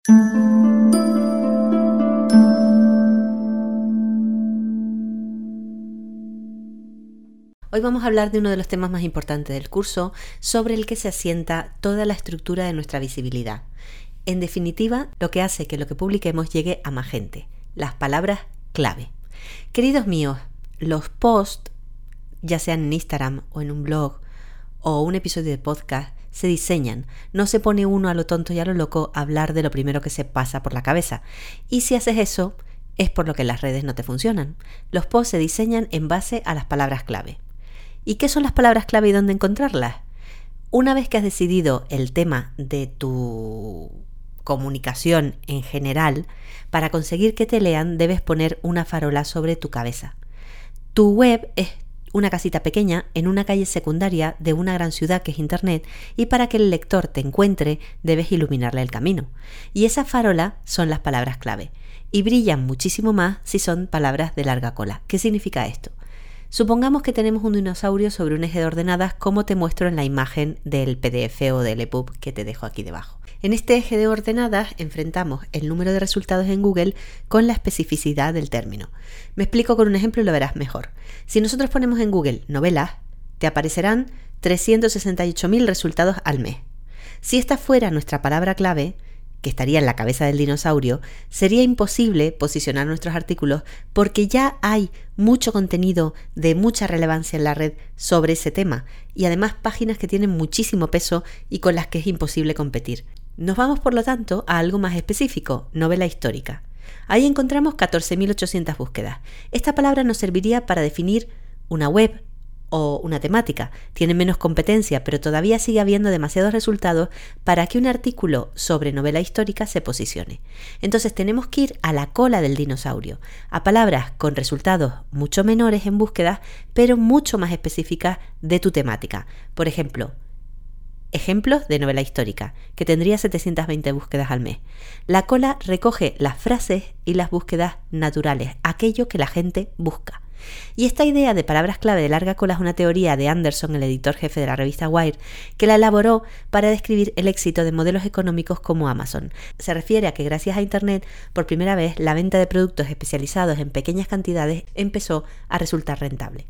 Hoy vamos a hablar de uno de los temas más importantes del curso, sobre el que se asienta toda la estructura de nuestra visibilidad. En definitiva, lo que hace que lo que publiquemos llegue a más gente, las palabras clave. Queridos míos, los posts, ya sean en Instagram o en un blog o un episodio de podcast, se diseñan. No se pone uno a lo tonto y a lo loco a hablar de lo primero que se pasa por la cabeza. Y si haces eso, es por lo que las redes no te funcionan. Los posts se diseñan en base a las palabras clave. ¿Y qué son las palabras clave y dónde encontrarlas? Una vez que has decidido el tema de tu comunicación en general, para conseguir que te lean debes poner una farola sobre tu cabeza. Tu web es una casita pequeña en una calle secundaria de una gran ciudad que es Internet, y para que el lector te encuentre debes iluminarle el camino. Y esa farola son las palabras clave, y brillan muchísimo más si son palabras de larga cola. ¿Qué significa esto? Supongamos que tenemos un dinosaurio sobre un eje de ordenadas, como te muestro en la imagen del PDF o del EPUB que te dejo aquí debajo. En este eje de ordenadas enfrentamos el número de resultados en Google con la especificidad del término. Me explico con un ejemplo y lo verás mejor. Si nosotros ponemos en Google novelas, te aparecerán 368.000 resultados al mes. Si esta fuera nuestra palabra clave, que estaría en la cabeza del dinosaurio, sería imposible posicionar nuestros artículos porque ya hay mucho contenido de mucha relevancia en la red sobre ese tema, y además páginas que tienen muchísimo peso y con las que es imposible competir. Nos vamos, por lo tanto, a algo más específico: novela histórica. Ahí encontramos 14.800 búsquedas. Esta palabra nos serviría para definir una web o una temática. Tiene menos competencia, pero todavía sigue habiendo demasiados resultados para que un artículo sobre novela histórica se posicione. Entonces tenemos que ir a la cola del dinosaurio, a palabras con resultados mucho menores en búsquedas, pero mucho más específicas de tu temática. Por ejemplo, ejemplos de novela histórica, que tendría 720 búsquedas al mes. La cola recoge las frases y las búsquedas naturales, aquello que la gente busca. Y esta idea de palabras clave de larga cola es una teoría de Anderson, el editor jefe de la revista Wired, que la elaboró para describir el éxito de modelos económicos como Amazon. Se refiere a que gracias a Internet, por primera vez, la venta de productos especializados en pequeñas cantidades empezó a resultar rentable.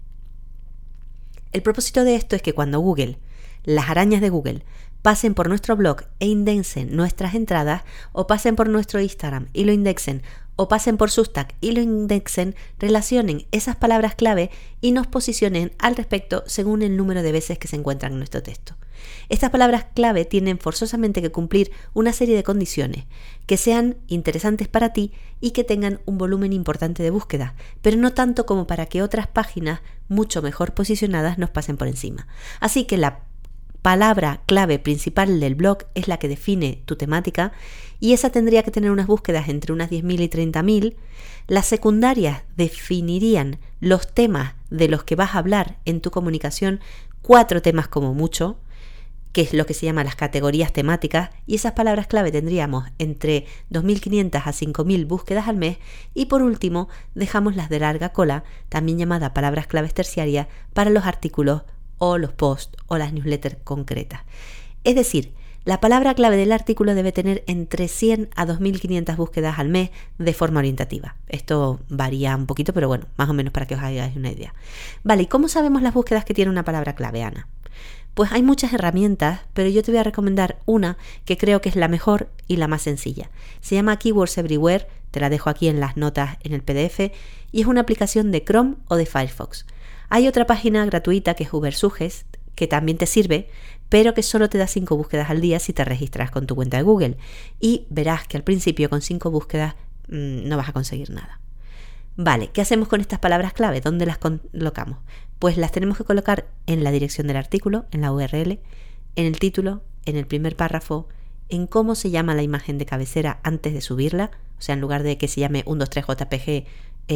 El propósito de esto es que cuando Google, las arañas de Google, pasen por nuestro blog e indexen nuestras entradas, o pasen por nuestro Instagram y lo indexen, o pasen por Substack y lo indexen, relacionen esas palabras clave y nos posicionen al respecto según el número de veces que se encuentran en nuestro texto. Estas palabras clave tienen forzosamente que cumplir una serie de condiciones, que sean interesantes para ti y que tengan un volumen importante de búsqueda, pero no tanto como para que otras páginas mucho mejor posicionadas nos pasen por encima. Así que la palabra clave principal del blog es la que define tu temática, y esa tendría que tener unas búsquedas entre unas 10.000 y 30.000. Las secundarias definirían los temas de los que vas a hablar en tu comunicación, 4 temas como mucho, que es lo que se llama las categorías temáticas, y esas palabras clave tendríamos entre 2.500 a 5.000 búsquedas al mes. Y por último, dejamos las de larga cola, también llamadas palabras claves terciarias, para los artículos o los posts o las newsletters concretas. Es decir, la palabra clave del artículo debe tener entre 100 a 2.500 búsquedas al mes de forma orientativa. Esto varía un poquito, pero bueno, más o menos para que os hagáis una idea. Vale, ¿y cómo sabemos las búsquedas que tiene una palabra clave, Ana? Pues hay muchas herramientas, pero yo te voy a recomendar una que creo que es la mejor y la más sencilla. Se llama Keywords Everywhere, te la dejo aquí en las notas en el PDF, y es una aplicación de Chrome o de Firefox. Hay otra página gratuita que es Ubersuggest, que también te sirve, pero que solo te da 5 búsquedas al día si te registras con tu cuenta de Google. Y verás que al principio con 5 búsquedas no vas a conseguir nada. Vale, ¿qué hacemos con estas palabras clave? ¿Dónde las colocamos? Pues las tenemos que colocar en la dirección del artículo, en la URL, en el título, en el primer párrafo, en cómo se llama la imagen de cabecera antes de subirla. O sea, en lugar de que se llame 123JPG,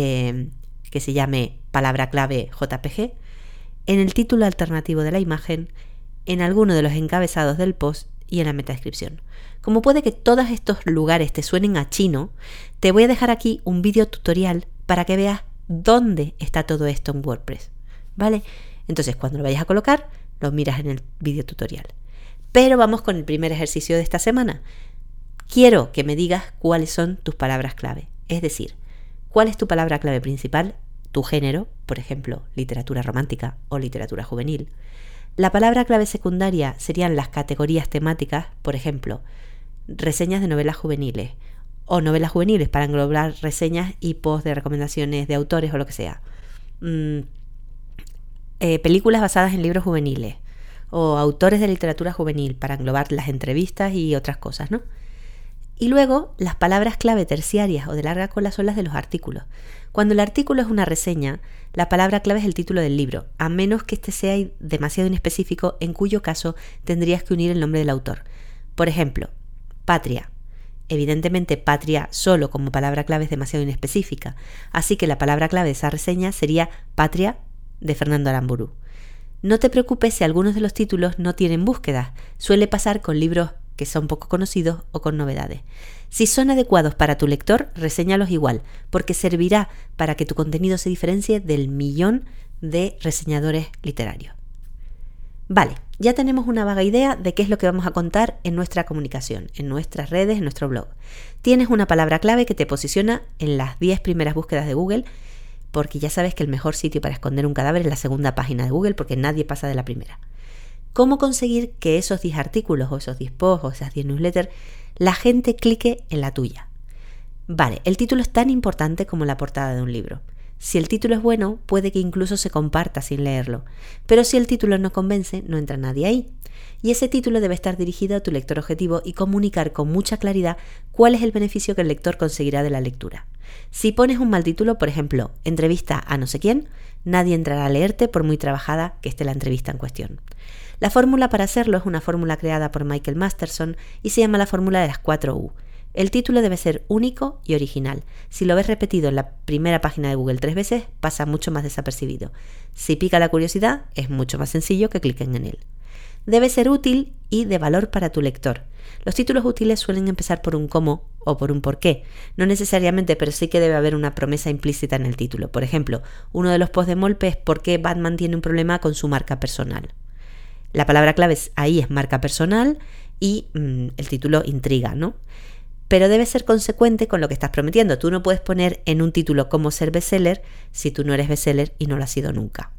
que se llame palabra clave JPG, en el título alternativo de la imagen, en alguno de los encabezados del post y en la metadescripción. Como puede que todos estos lugares te suenen a chino, te voy a dejar aquí un vídeo tutorial para que veas dónde está todo esto en WordPress, ¿vale? Entonces, cuando lo vayas a colocar, lo miras en el vídeo tutorial. Pero vamos con el primer ejercicio de esta semana. quiero que me digas cuáles son tus palabras clave. Es decir, cuál es tu palabra clave principal, tu género, por ejemplo, literatura romántica o literatura juvenil. La palabra clave secundaria serían las categorías temáticas, por ejemplo, reseñas de novelas juveniles o novelas juveniles para englobar reseñas y posts de recomendaciones de autores o lo que sea. Películas basadas en libros juveniles o autores de literatura juvenil para englobar las entrevistas y otras cosas, ¿no? Y luego, las palabras clave terciarias o de larga cola son las de los artículos. Cuando el artículo es una reseña, la palabra clave es el título del libro, a menos que este sea demasiado inespecífico, en cuyo caso tendrías que unir el nombre del autor. Por ejemplo, Patria. Evidentemente, Patria solo como palabra clave es demasiado inespecífica, así que la palabra clave de esa reseña sería Patria de Fernando Aramburu. No te preocupes si algunos de los títulos no tienen búsquedas, suele pasar con libros que son poco conocidos o con novedades. Si son adecuados para tu lector, reséñalos igual, porque servirá para que tu contenido se diferencie del millón de reseñadores literarios. Vale, ya tenemos una vaga idea de qué es lo que vamos a contar en nuestra comunicación, en nuestras redes, en nuestro blog. Tienes una palabra clave que te posiciona en las 10 primeras búsquedas de Google, porque ya sabes que el mejor sitio para esconder un cadáver es la segunda página de Google, porque nadie pasa de la primera. ¿Cómo conseguir que esos 10 artículos o esos 10 posts o esas 10 newsletters la gente clique en la tuya? Vale, el título es tan importante como la portada de un libro. Si el título es bueno, puede que incluso se comparta sin leerlo, pero si el título no convence, no entra nadie ahí. Y ese título debe estar dirigido a tu lector objetivo y comunicar con mucha claridad cuál es el beneficio que el lector conseguirá de la lectura. Si pones un mal título, por ejemplo, entrevista a no sé quién, nadie entrará a leerte por muy trabajada que esté la entrevista en cuestión. La fórmula para hacerlo es una fórmula creada por Michael Masterson y se llama la fórmula de las 4 U. El título debe ser único y original. Si lo ves repetido en la primera página de Google 3 veces, pasa mucho más desapercibido. Si pica la curiosidad, es mucho más sencillo que cliquen en él. Debe ser útil y de valor para tu lector. Los títulos útiles suelen empezar por un cómo o por un por qué. No necesariamente, pero sí que debe haber una promesa implícita en el título. Por ejemplo, uno de los posts de Molpe es ¿por qué Batman tiene un problema con su marca personal? La palabra clave ahí es marca personal y el título intriga, ¿no? Pero debe ser consecuente con lo que estás prometiendo. Tú no puedes poner en un título cómo ser bestseller si tú no eres bestseller y no lo has sido nunca.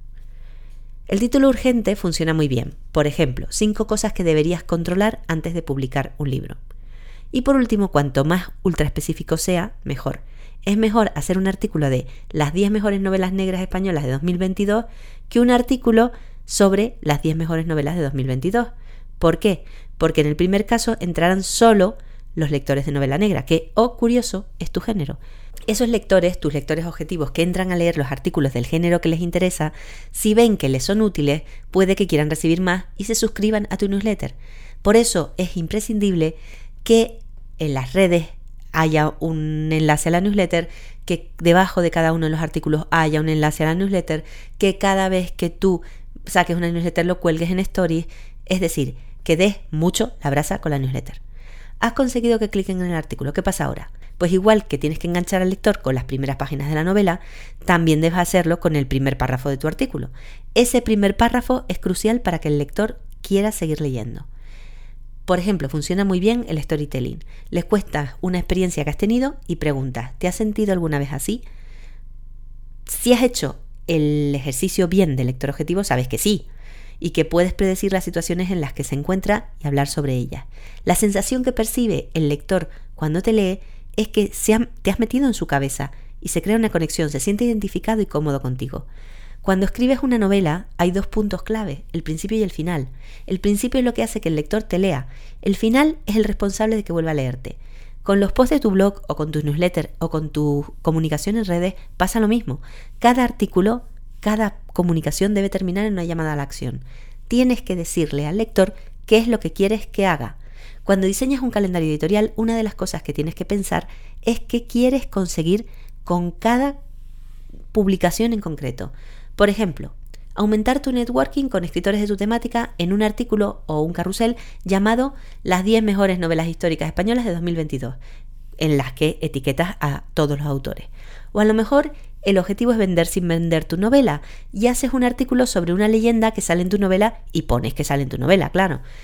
El título urgente funciona muy bien. Por ejemplo, 5 cosas que deberías controlar antes de publicar un libro. Y por último, cuanto más ultra específico sea, mejor. Es mejor hacer un artículo de las 10 mejores novelas negras españolas de 2022 que un artículo sobre las 10 mejores novelas de 2022. ¿Por qué? Porque en el primer caso entrarán solo los lectores de novela negra, que, curioso, es tu género. Esos lectores, tus lectores objetivos que entran a leer los artículos del género que les interesa, si ven que les son útiles, puede que quieran recibir más y se suscriban a tu newsletter. Por eso es imprescindible que en las redes haya un enlace a la newsletter, que debajo de cada uno de los artículos haya un enlace a la newsletter, que cada vez que tú saques una newsletter lo cuelgues en stories, es decir, que des mucho la brasa con la newsletter. Has conseguido que cliquen en el artículo. ¿Qué pasa ahora? Pues igual que tienes que enganchar al lector con las primeras páginas de la novela, también debes hacerlo con el primer párrafo de tu artículo. Ese primer párrafo es crucial para que el lector quiera seguir leyendo. Por ejemplo, funciona muy bien el storytelling. Les cuentas una experiencia que has tenido y preguntas, ¿te has sentido alguna vez así? Si has hecho el ejercicio bien del lector objetivo, sabes que sí, y que puedes predecir las situaciones en las que se encuentra y hablar sobre ellas. La sensación que percibe el lector cuando te lee es que te has metido en su cabeza y se crea una conexión, se siente identificado y cómodo contigo. Cuando escribes una novela hay 2 puntos clave, el principio y el final. El principio es lo que hace que el lector te lea. El final es el responsable de que vuelva a leerte. Con los posts de tu blog o con tus newsletters o con tu comunicación en redes pasa lo mismo. Cada artículo, cada comunicación debe terminar en una llamada a la acción. Tienes que decirle al lector qué es lo que quieres que haga. Cuando diseñas un calendario editorial, una de las cosas que tienes que pensar es qué quieres conseguir con cada publicación en concreto. Por ejemplo, aumentar tu networking con escritores de tu temática en un artículo o un carrusel llamado Las 10 mejores novelas históricas españolas de 2022, en las que etiquetas a todos los autores. O a lo mejor el objetivo es vender sin vender tu novela y haces un artículo sobre una leyenda que sale en tu novela y pones que sale en tu novela, claro.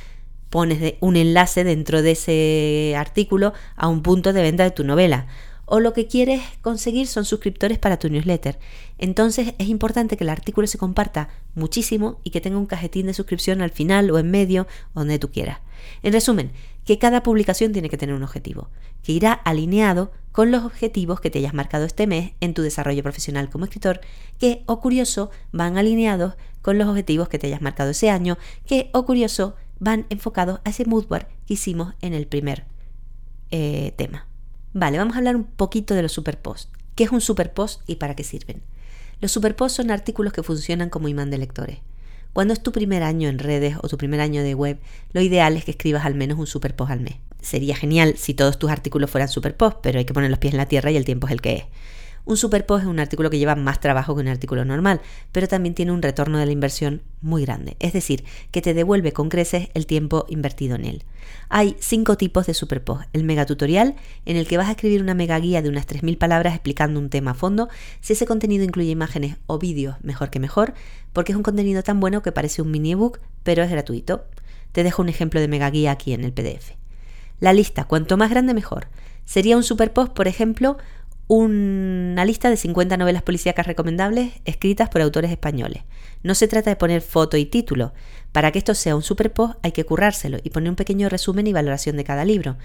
pones un enlace dentro de ese artículo a un punto de venta de tu novela. O lo que quieres conseguir son suscriptores para tu newsletter. Entonces es importante que el artículo se comparta muchísimo y que tenga un cajetín de suscripción al final o en medio, donde tú quieras. En resumen, que cada publicación tiene que tener un objetivo, que irá alineado con los objetivos que te hayas marcado este mes en tu desarrollo profesional como escritor, que, o curioso, van alineados con los objetivos que te hayas marcado ese año, que, o curioso, van enfocados a ese mood board que hicimos en el primer tema. Vale, vamos a hablar un poquito de los superposts. ¿Qué es un superpost y para qué sirven? Los superposts son artículos que funcionan como imán de lectores. Cuando es tu primer año en redes o tu primer año de web, lo ideal es que escribas al menos un superpost al mes. Sería genial si todos tus artículos fueran superpost, pero hay que poner los pies en la tierra y el tiempo es el que es. Un superpost es un artículo que lleva más trabajo que un artículo normal, pero también tiene un retorno de la inversión muy grande, es decir, que te devuelve con creces el tiempo invertido en él. Hay 5 tipos de superpost. El megatutorial, en el que vas a escribir una mega guía de unas 3.000 palabras explicando un tema a fondo. Si ese contenido incluye imágenes o vídeos, mejor que mejor, porque es un contenido tan bueno que parece un mini ebook, pero es gratuito. Te dejo un ejemplo de mega guía aquí en el PDF. La lista, cuanto más grande mejor. Sería un superpost, por ejemplo, una lista de 50 novelas policíacas recomendables escritas por autores españoles. No se trata de poner foto y título. Para que esto sea un superpost hay que currárselo y poner un pequeño resumen y valoración de cada libro.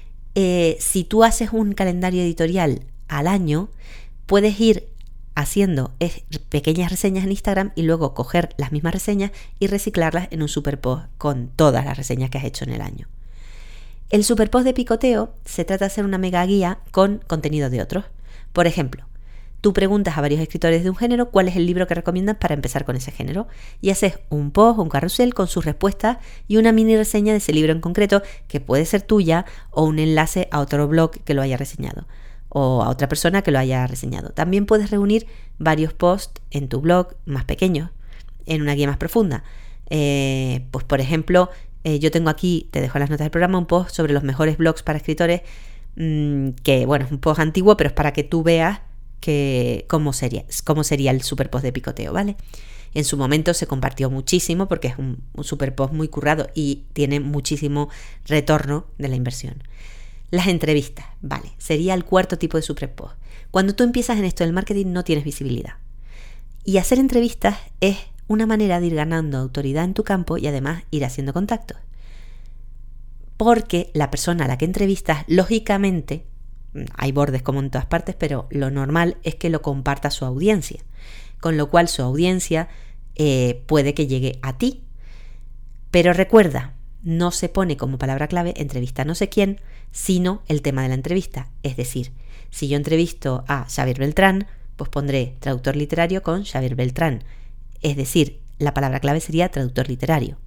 Si tú haces un calendario editorial al año, puedes ir haciendo pequeñas reseñas en Instagram y luego coger las mismas reseñas y reciclarlas en un superpost con todas las reseñas que has hecho en el año. El superpost de picoteo se trata de hacer una mega guía con contenido de otros. Por ejemplo, tú preguntas a varios escritores de un género cuál es el libro que recomiendas para empezar con ese género y haces un post o un carrusel con sus respuestas y una mini reseña de ese libro en concreto que puede ser tuya o un enlace a otro blog que lo haya reseñado o a otra persona que lo haya reseñado. También puedes reunir varios posts en tu blog más pequeños en una guía más profunda. Pues por ejemplo, yo tengo aquí, te dejo en las notas del programa, un post sobre los mejores blogs para escritores, que bueno, es un post antiguo, pero es para que tú veas cómo sería el superpost de picoteo, ¿vale? En su momento se compartió muchísimo porque es un superpost muy currado y tiene muchísimo retorno de la inversión. Las entrevistas, vale, sería el cuarto tipo de superpost. Cuando tú empiezas en esto del marketing no tienes visibilidad. Y hacer entrevistas es una manera de ir ganando autoridad en tu campo y además ir haciendo contactos. Porque la persona a la que entrevistas, lógicamente, hay bordes como en todas partes, pero lo normal es que lo comparta su audiencia. Con lo cual su audiencia puede que llegue a ti. Pero recuerda, no se pone como palabra clave entrevista a no sé quién, sino el tema de la entrevista. Es decir, si yo entrevisto a Xavier Beltrán, pues pondré traductor literario con Xavier Beltrán. Es decir, la palabra clave sería traductor literario.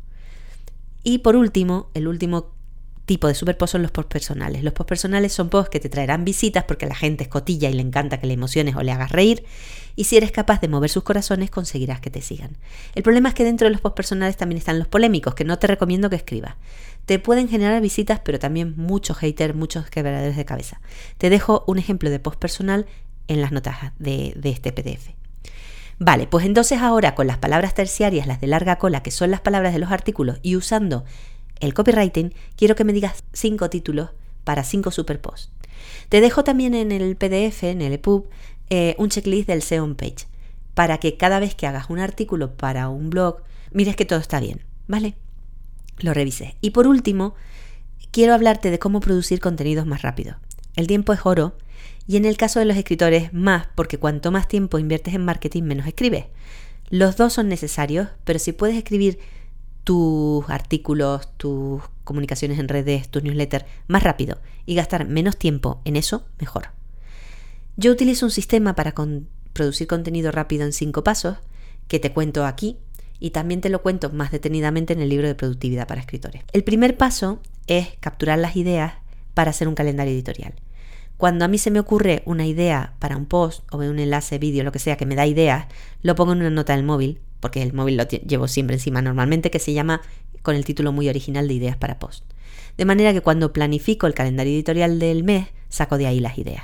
Y por último, el último tipo de superpost son los posts personales. Los posts personales son posts que te traerán visitas porque la gente es cotilla y le encanta que le emociones o le hagas reír. Y si eres capaz de mover sus corazones, conseguirás que te sigan. El problema es que dentro de los posts personales también están los polémicos, que no te recomiendo que escribas. Te pueden generar visitas, pero también muchos haters, muchos quebraderos de cabeza. Te dejo un ejemplo de post personal en las notas de este PDF. Vale, pues entonces ahora con las palabras terciarias, las de larga cola, que son las palabras de los artículos, y usando el copywriting, quiero que me digas 5 títulos para 5 superposts. Te dejo también en el PDF, en el EPUB, un checklist del SEO on page, para que cada vez que hagas un artículo para un blog, mires que todo está bien, ¿vale? Lo revises. Y por último, quiero hablarte de cómo producir contenidos más rápido. El tiempo es oro. Y en el caso de los escritores, más, porque cuanto más tiempo inviertes en marketing, menos escribes. Los dos son necesarios, pero si puedes escribir tus artículos, tus comunicaciones en redes, tus newsletters más rápido y gastar menos tiempo en eso, mejor. Yo utilizo un sistema para producir contenido rápido en 5 pasos, que te cuento aquí, y también te lo cuento más detenidamente en el libro de productividad para escritores. El primer paso es capturar las ideas para hacer un calendario editorial. Cuando a mí se me ocurre una idea para un post o un enlace, vídeo, lo que sea, que me da ideas, lo pongo en una nota del móvil, porque el móvil lo llevo siempre encima normalmente, que se llama con el título muy original de ideas para post. De manera que cuando planifico el calendario editorial del mes, saco de ahí las ideas.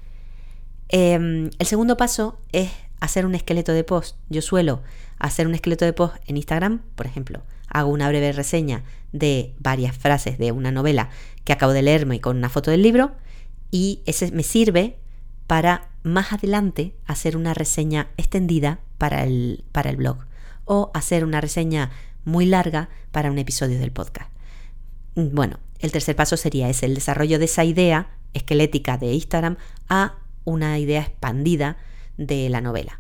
El segundo paso es hacer un esqueleto de post. Yo suelo hacer un esqueleto de post en Instagram, por ejemplo, hago una breve reseña de varias frases de una novela que acabo de leerme con una foto del libro, y ese me sirve para más adelante hacer una reseña extendida para el blog, o hacer una reseña muy larga para un episodio del podcast. Bueno, el tercer paso sería el desarrollo de esa idea esquelética de Instagram a una idea expandida de la novela.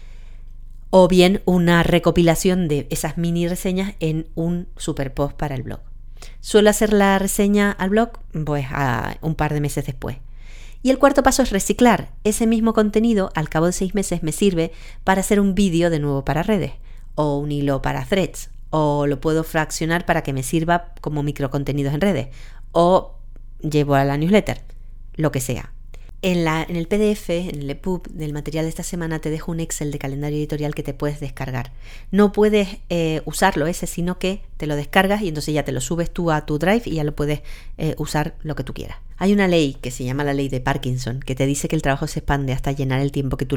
O bien una recopilación de esas mini reseñas en un super post para el blog. Suelo hacer la reseña al blog pues un par de meses después. Y el cuarto paso es reciclar. Ese mismo contenido al cabo de 6 meses me sirve para hacer un vídeo de nuevo para redes, o un hilo para threads, o lo puedo fraccionar para que me sirva como microcontenidos en redes, o llevo a la newsletter, lo que sea. En el PDF, en el EPUB del material de esta semana, te dejo un Excel de calendario editorial que te puedes descargar. No puedes usarlo ese, sino que te lo descargas y entonces ya te lo subes tú a tu Drive y ya lo puedes usar lo que tú quieras. Hay una ley que se llama la ley de Parkinson, que te dice que el trabajo se expande hasta llenar el tiempo que tú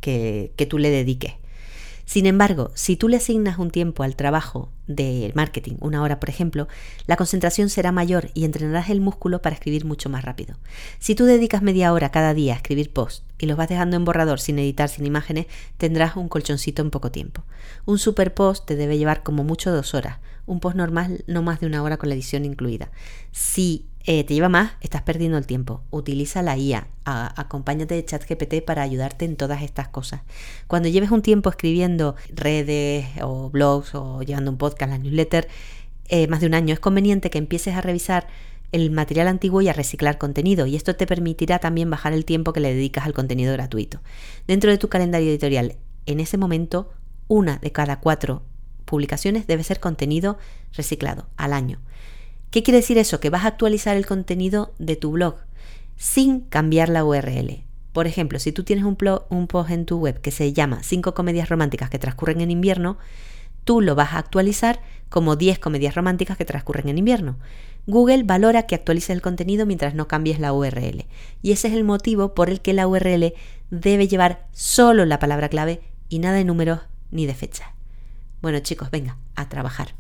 le dediques. Sin embargo, si tú le asignas un tiempo al trabajo de marketing, 1 hora por ejemplo, la concentración será mayor y entrenarás el músculo para escribir mucho más rápido. Si tú dedicas media hora cada día a escribir posts y los vas dejando en borrador sin editar, sin imágenes, tendrás un colchoncito en poco tiempo. Un super post te debe llevar como mucho 2 horas, un post normal no más de 1 hora con la edición incluida. Si te lleva más, estás perdiendo el tiempo. Utiliza la IA, acompáñate de ChatGPT para ayudarte en todas estas cosas. Cuando lleves un tiempo escribiendo redes o blogs o llevando un podcast, la newsletter, más de 1 año, es conveniente que empieces a revisar el material antiguo y a reciclar contenido, y esto te permitirá también bajar el tiempo que le dedicas al contenido gratuito. Dentro de tu calendario editorial, en ese momento, 1 de cada 4 publicaciones debe ser contenido reciclado al año. ¿Qué quiere decir eso? Que vas a actualizar el contenido de tu blog sin cambiar la URL. Por ejemplo, si tú tienes un post en tu web que se llama 5 comedias románticas que transcurren en invierno, tú lo vas a actualizar como 10 comedias románticas que transcurren en invierno. Google valora que actualices el contenido mientras no cambies la URL. Y ese es el motivo por el que la URL debe llevar solo la palabra clave y nada de números ni de fechas. Bueno chicos, venga, a trabajar.